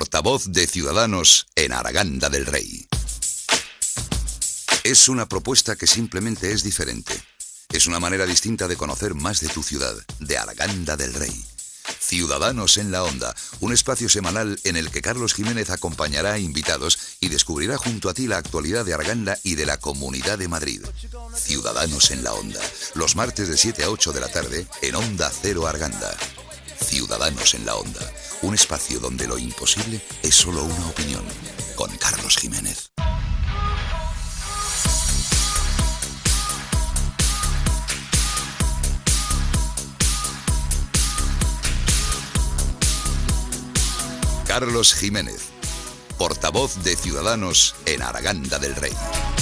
portavoz de Ciudadanos en Arganda del Rey. Es una propuesta que simplemente es diferente. Es una manera distinta de conocer más de tu ciudad, de Arganda del Rey. Ciudadanos en la Onda, un espacio semanal en el que Carlos Jiménez acompañará a invitados y descubrirá junto a ti la actualidad de Arganda y de la Comunidad de Madrid. Ciudadanos en la Onda, los martes de 7 a 8 de la tarde en Onda Cero Arganda. Ciudadanos en la Onda, un espacio donde lo imposible es solo una opinión, con Carlos Jiménez. Carlos Jiménez, portavoz de Ciudadanos en Arganda del Rey.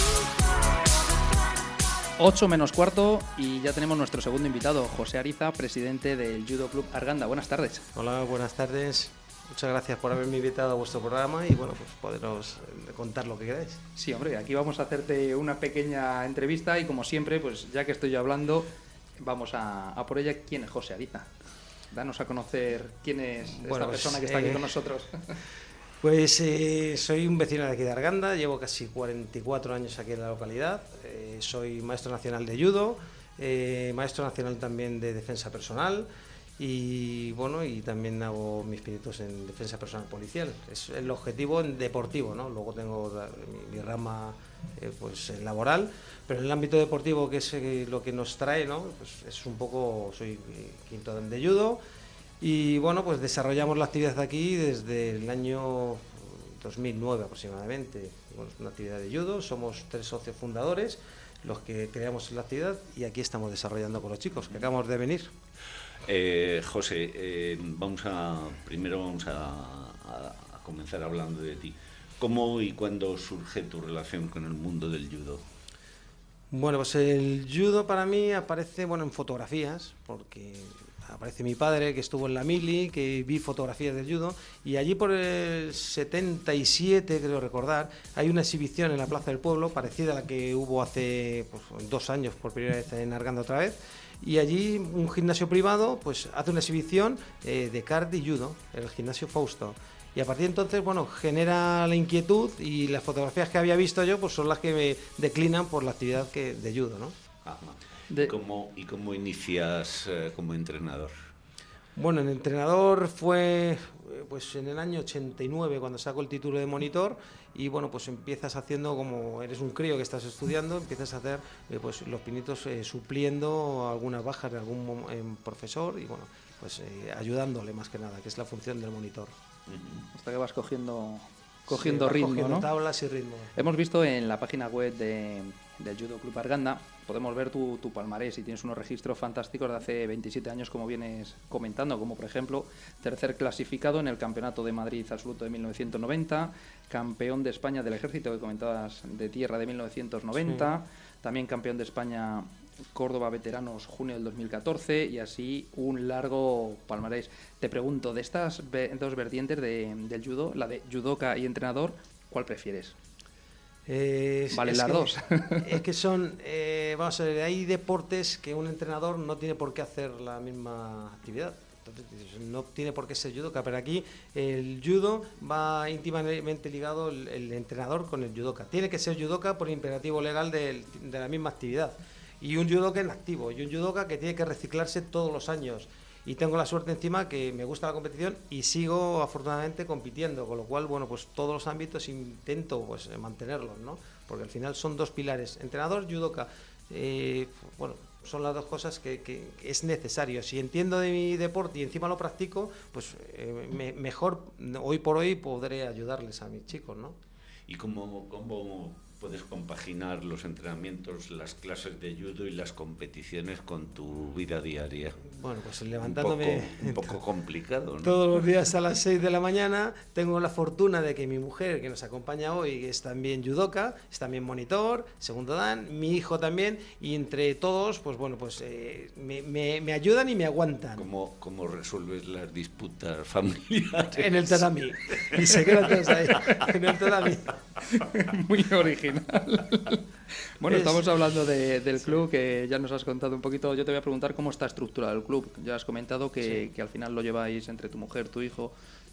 8 menos cuarto y ya tenemos nuestro segundo invitado, José Ariza, presidente del Judo Club Arganda. Buenas tardes. Hola, buenas tardes. Muchas gracias por haberme invitado a vuestro programa y bueno, pues poderos contar lo que queráis. Sí, hombre, aquí vamos a hacerte una pequeña entrevista y como siempre, pues ya que estoy yo hablando, vamos a por ella. ¿Quién es José Ariza? Danos a conocer quién es esta persona que está aquí con nosotros. Pues soy un vecino de aquí de Arganda, llevo casi 44 años aquí en la localidad, soy maestro nacional de judo, maestro nacional también de defensa personal y bueno, y también hago mis pinitos en defensa personal policial. Es el objetivo en deportivo, ¿no? Luego tengo mi rama pues laboral, pero en el ámbito deportivo, que es lo que nos trae, ¿no? Pues es un poco, soy quinto dan de judo y bueno, pues desarrollamos la actividad aquí desde el año 2009 aproximadamente. Bueno, es una actividad de judo, somos 3 socios fundadores los que creamos la actividad y aquí estamos desarrollando con los chicos que acabamos de venir. José, primero vamos a comenzar hablando de ti. ¿Cómo y cuándo surge tu relación con el mundo del judo? Bueno, pues el judo para mí aparece en fotografías, porque aparece mi padre que estuvo en la mili, que vi fotografías del judo, y allí por el 77, creo recordar, hay una exhibición en la Plaza del Pueblo, parecida a la que hubo hace 2 años por primera vez en Arganda otra vez, y allí un gimnasio privado pues hace una exhibición de kart y judo, en el gimnasio Fausto. Y a partir de entonces, genera la inquietud y las fotografías que había visto yo pues son las que me declinan por la actividad de judo, ¿no? ¿Y cómo inicias como entrenador? Bueno, el entrenador fue pues en el año 89 cuando saco el título de monitor y bueno, pues empiezas haciendo, como eres un crío que estás estudiando, empiezas a hacer pues los pinitos supliendo algunas bajas de algún profesor y bueno, pues ayudándole más que nada, que es la función del monitor. Hasta que vas cogiendo sí, ritmo, cogiendo ¿no? tablas y ritmo. Hemos visto en la página web del Judo Club Arganda, podemos ver tu palmarés y tienes unos registros fantásticos de hace 27 años, como vienes comentando, como por ejemplo, tercer clasificado en el Campeonato de Madrid Absoluto de 1990, campeón de España del Ejército, que comentabas, de tierra de 1990, sí. También campeón de España Córdoba Veteranos junio del 2014 y así un largo palmarés. Te pregunto, de estas dos vertientes del judo, la de judoka y entrenador, ¿cuál prefieres? ¿Valen las dos? Es que son, vamos a ver, hay deportes que un entrenador no tiene por qué hacer la misma actividad. Entonces, no tiene por qué ser judoka, pero aquí el judo va íntimamente ligado el entrenador con el judoka. Tiene que ser judoka por imperativo legal de la misma actividad. Y un judoka en activo, y un judoka que tiene que reciclarse todos los años. Y tengo la suerte encima que me gusta la competición y sigo afortunadamente compitiendo, con lo cual, pues todos los ámbitos intento mantenerlos, ¿no? Porque al final son 2 pilares, entrenador, judoka, son las 2 cosas que es necesario. Si entiendo de mi deporte y encima lo practico, pues mejor hoy por hoy podré ayudarles a mis chicos, ¿no? ¿Y cómo puedes compaginar los entrenamientos, las clases de judo y las competiciones con tu vida diaria? Bueno, pues levantándome un poco complicado, ¿no? Todos los días a las 6 de la mañana. Tengo la fortuna de que mi mujer, que nos acompaña hoy, es también judoka, es también monitor, segundo dan, mi hijo también, y entre todos, me ayudan y me aguantan. ¿Cómo resuelves las disputas familiares? En el tatami. Y se quedan todos ahí, en el tatami. Muy original. Bueno, estamos hablando del club, que ya nos has contado un poquito. Yo te voy a preguntar cómo está estructurado el club. Ya has comentado que al final lo lleváis entre tu mujer, tu hijo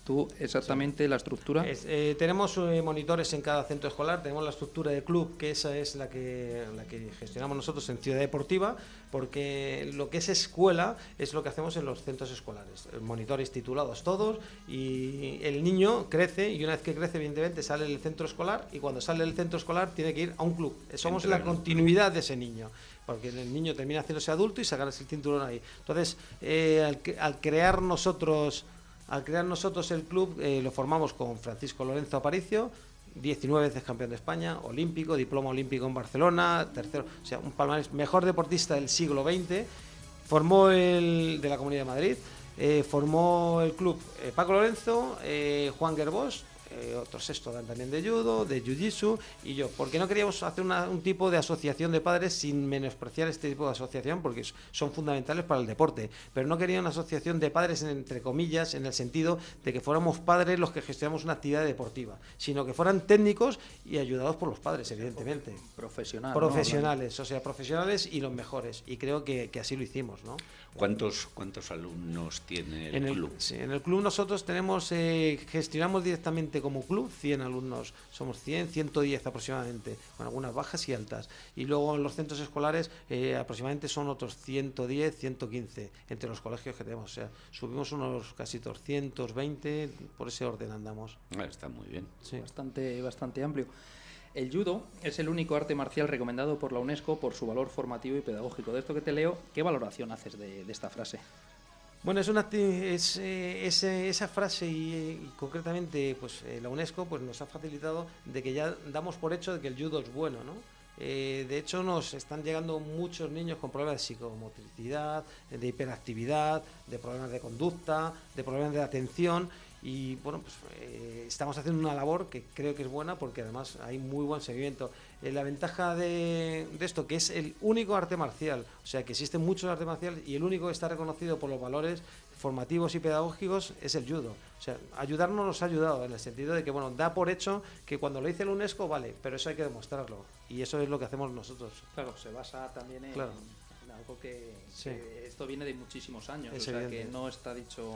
Tú, exactamente, la estructura. Tenemos monitores en cada centro escolar, tenemos la estructura de club, que esa es la que gestionamos nosotros en Ciudad Deportiva, porque lo que es escuela es lo que hacemos en los centros escolares. Monitores titulados todos, y el niño crece, y una vez que crece, evidentemente, sale del centro escolar, y cuando sale del centro escolar tiene que ir a un club. Somos la continuidad de ese niño, porque el niño termina haciéndose adulto y sacarse el cinturón ahí. Entonces, al crear nosotros el club, lo formamos con Francisco Lorenzo Aparicio, 19 veces campeón de España, olímpico, diploma olímpico en Barcelona, tercero, o sea, un palmarés, mejor deportista del siglo XX, formó de la Comunidad de Madrid, formó el club Paco Lorenzo, Juan Gerbós, otro sexto dan también de judo, de jiu-jitsu, y yo, porque no queríamos hacer un tipo de asociación de padres sin menospreciar este tipo de asociación, porque son fundamentales para el deporte, pero no quería una asociación de padres entre comillas, en el sentido de que fuéramos padres los que gestionamos una actividad deportiva, sino que fueran técnicos y ayudados por los padres, evidentemente. Profesionales, ¿no? O sea, profesionales y los mejores, y creo que así lo hicimos, ¿no? ¿Cuántos alumnos tiene el club? Sí, en el club nosotros tenemos, gestionamos directamente como club 100 alumnos, somos 100, 110 aproximadamente, con algunas bajas y altas. Y luego en los centros escolares aproximadamente son otros 110, 115 entre los colegios que tenemos. O sea, subimos unos casi 220, por ese orden andamos. Está muy bien. Sí. Bastante amplio. El judo es el único arte marcial recomendado por la UNESCO por su valor formativo y pedagógico. De esto que te leo, ¿qué valoración haces de esta frase? Bueno, esa frase y concretamente pues la UNESCO pues nos ha facilitado de que ya damos por hecho de que el judo es bueno, ¿no? De hecho nos están llegando muchos niños con problemas de psicomotricidad, de hiperactividad, de problemas de conducta, de problemas de atención. Y bueno, pues estamos haciendo una labor que creo que es buena, porque además hay muy buen seguimiento. La ventaja de esto, que es el único arte marcial, o sea que existen muchos artes marciales y el único que está reconocido por los valores formativos y pedagógicos es el judo. O sea, ayudarnos nos ha ayudado en el sentido de que, bueno, da por hecho que cuando lo dice la UNESCO, vale, pero eso hay que demostrarlo. Y eso es lo que hacemos nosotros. Claro, se basa también en... Claro. Algo que esto viene de muchísimos años, o sea que no está dicho...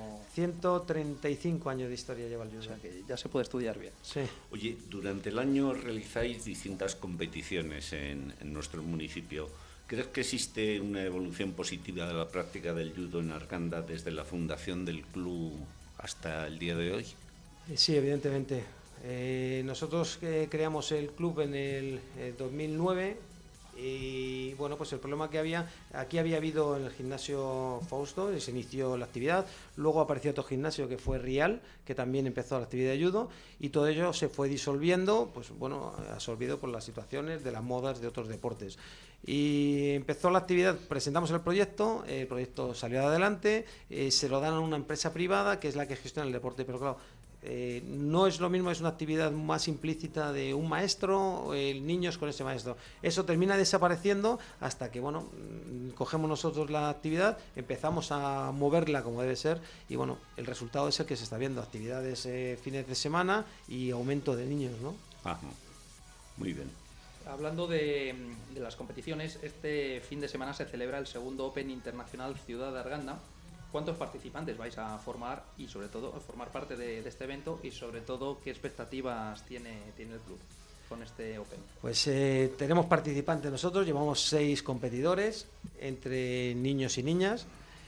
135 años de historia lleva el judo. O sea que ya se puede estudiar bien. Sí. Oye, durante el año realizáis distintas competiciones en nuestro municipio. ¿Crees que existe una evolución positiva de la práctica del judo en Arganda desde la fundación del club hasta el día de hoy? Sí, evidentemente. Nosotros creamos el club en el 2009. Y bueno, pues el problema que aquí había habido en el gimnasio Fausto, y se inició la actividad, luego apareció otro gimnasio que fue Rial, que también empezó la actividad de judo, y todo ello se fue disolviendo, pues bueno, absorbido por las situaciones de las modas de otros deportes. Y empezó la actividad, presentamos el proyecto salió adelante, se lo dan a una empresa privada que es la que gestiona el deporte, pero claro, no es lo mismo, es una actividad más implícita de un maestro, niños con ese maestro. Eso termina desapareciendo hasta que, bueno, cogemos nosotros la actividad, empezamos a moverla como debe ser y, bueno, el resultado es el que se está viendo, actividades fines de semana y aumento de niños, ¿no? Ajá. Muy bien. Hablando de las competiciones, este fin de semana se celebra el segundo Open Internacional Ciudad de Arganda. ¿Cuántos participantes vais a formar y sobre todo a formar parte de este evento y sobre todo qué expectativas tiene el club con este Open? Pues tenemos participantes nosotros, llevamos 6 competidores entre niños y niñas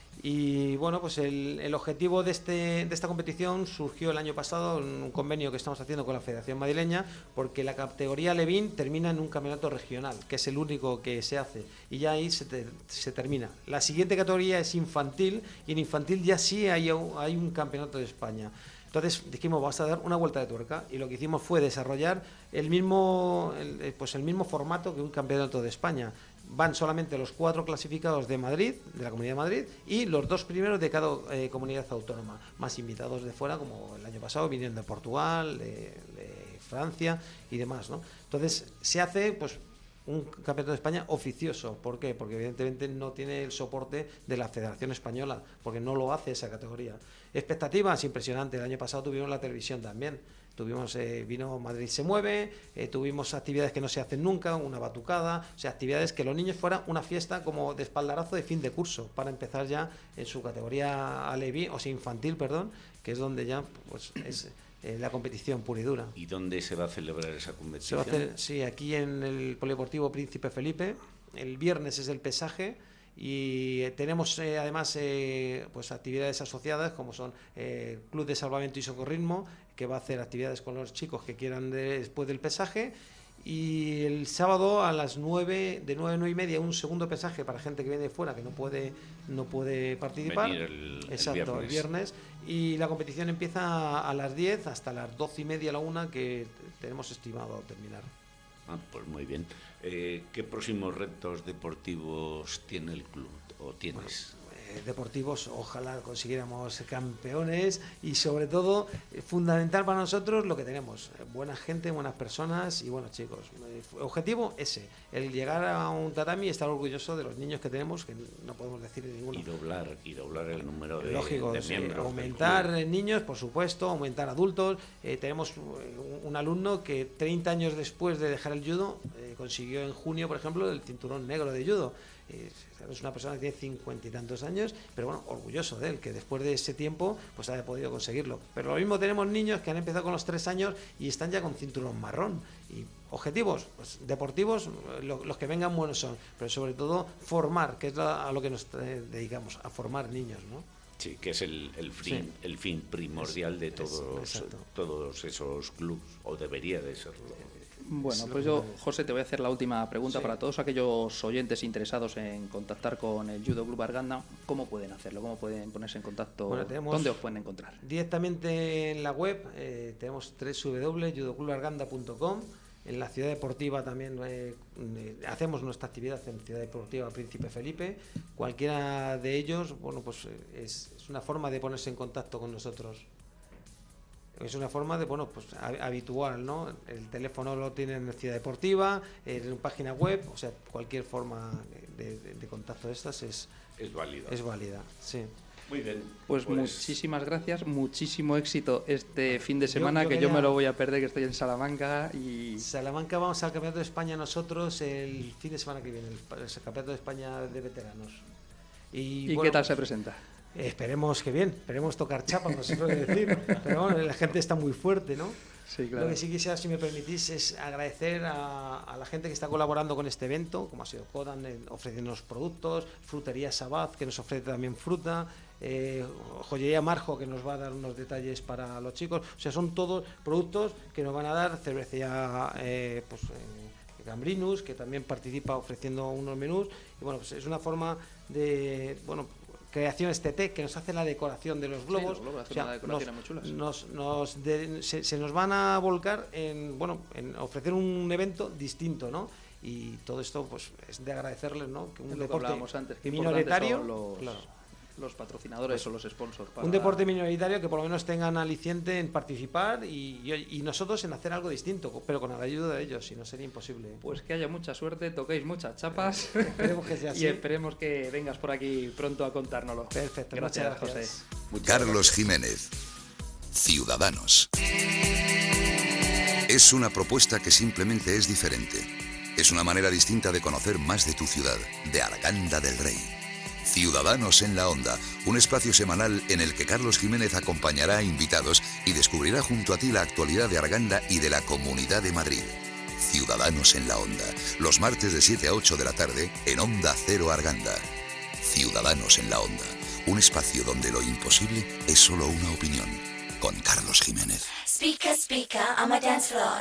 y bueno, pues el objetivo de esta competición surgió el año pasado en un convenio que estamos haciendo con la Federación Madrileña, porque la categoría Levín termina en un campeonato regional, que es el único que se hace, y ya ahí se termina. La siguiente categoría es infantil, y en infantil ya sí hay un campeonato de España. Entonces dijimos, vamos a dar una vuelta de tuerca, y lo que hicimos fue desarrollar el mismo formato que un campeonato de España. Van solamente los 4 clasificados de Madrid, de la Comunidad de Madrid, y los 2 primeros de cada comunidad autónoma, más invitados de fuera, como el año pasado vinieron de Portugal, de Francia y demás, ¿no? Entonces se hace pues un campeonato de España oficioso. ¿Por qué? Porque evidentemente no tiene el soporte de la Federación Española, porque no lo hace esa categoría. Expectativas impresionantes. El año pasado tuvimos la televisión también. Vino Madrid se mueve, tuvimos actividades que no se hacen nunca, una batucada, o sea, actividades que los niños fuera una fiesta como de espaldarazo de fin de curso, para empezar ya en su categoría aleví, o sea, infantil, perdón, que es donde ya pues es la competición pura y dura. ¿Y dónde se va a celebrar esa Se competición? va a hacer, sí, aquí en el Polideportivo Príncipe Felipe. El viernes es el pesaje y tenemos además pues actividades asociadas como son Club de Salvamento y Socorrismo, que va a hacer actividades con los chicos que quieran después del pesaje. Y el sábado a las 9, de 9 a 9 y media, un segundo pesaje para gente que viene de fuera, que no puede participar. Venir Exacto, el viernes. Y la competición empieza a las 10 hasta las 12 y media, la 1, que tenemos estimado terminar. Pues muy bien. ¿Qué próximos retos deportivos tiene el club o tienes? Deportivos, ojalá consiguiéramos campeones y sobre todo fundamental para nosotros lo que tenemos, buena gente, buenas personas y buenos chicos. Objetivo ese, el llegar a un tatami y estar orgulloso de los niños que tenemos, que no podemos decir de ninguno. Y doblar el número de, lógico, de miembros. Aumentar niños, por supuesto, aumentar adultos. Tenemos un alumno que 30 años después de dejar el judo consiguió en junio, por ejemplo, el cinturón negro de judo. Es una persona que tiene 50 y tantos años, pero bueno, orgulloso de él, que después de ese tiempo pues haya podido conseguirlo. Pero lo mismo tenemos niños que han empezado con los 3 años y están ya con cinturón marrón. Y objetivos pues, deportivos, los que vengan buenos son, pero sobre todo formar, que es a lo que nos dedicamos, a formar niños, ¿no? Sí, que es el fin primordial de todos esos clubes, o debería de serlo. Bueno, pues yo, José, te voy a hacer la última pregunta para todos aquellos oyentes interesados en contactar con el Judo Club Arganda. ¿Cómo pueden hacerlo? ¿Cómo pueden ponerse en contacto? Bueno, ¿Dónde os pueden encontrar? Directamente en la web tenemos www.judoclubarganda.com. En la ciudad deportiva también hacemos nuestra actividad en Ciudad Deportiva Príncipe Felipe. Cualquiera de ellos, bueno, pues es una forma de ponerse en contacto con nosotros. Es una forma de, bueno, pues habitual, ¿no? El teléfono lo tienen en Ciudad Deportiva, en página web, o sea, cualquier forma de contacto de estas es válida. Es válida, sí. Muy bien. Pues muchísimas gracias, muchísimo éxito este fin de semana, yo me lo voy a perder, que estoy en Salamanca. Salamanca vamos al Campeonato de España nosotros el fin de semana que viene, el Campeonato de España de Veteranos. ¿Y bueno, qué tal se presenta? Esperemos que bien, esperemos tocar chapa, como se suele decir, pero bueno, la gente está muy fuerte, ¿no? Sí, claro. Lo que sí quisiera, si me permitís, es agradecer a la gente que está colaborando con este evento, como ha sido Kodan, ofreciéndonos productos, Frutería Sabaz, que nos ofrece también fruta, Joyería Marjo, que nos va a dar unos detalles para los chicos. O sea, son todos productos que nos van a dar, cervecería Gambrinus, que también participa ofreciendo unos menús. Y bueno, pues es una forma de, bueno, Creaciones TT, que nos hace la decoración de los globos. Sí, o sea, una decoración muy chulas. Se nos van a volcar en ofrecer un evento distinto, ¿no? Y todo esto pues es de agradecerles, ¿no? Que un deporte antes, que minoritario, los patrocinadores o los sponsors. Un deporte minoritario que por lo menos tengan aliciente en participar y nosotros en hacer algo distinto, pero con la ayuda de ellos, si no sería imposible. Pues que haya mucha suerte, toquéis muchas chapas. Esperemos que sea así. Y esperemos que vengas por aquí pronto a contárnoslo. Perfecto. Gracias, José. Carlos Jiménez, Ciudadanos. Es una propuesta que simplemente es diferente. Es una manera distinta de conocer más de tu ciudad, de Arganda del Rey. Ciudadanos en la Onda, un espacio semanal en el que Carlos Jiménez acompañará a invitados y descubrirá junto a ti la actualidad de Arganda y de la Comunidad de Madrid. Ciudadanos en la Onda, los martes de 7 a 8 de la tarde en Onda Cero Arganda. Ciudadanos en la Onda, un espacio donde lo imposible es solo una opinión, con Carlos Jiménez. Speaker, I'm a dance floor.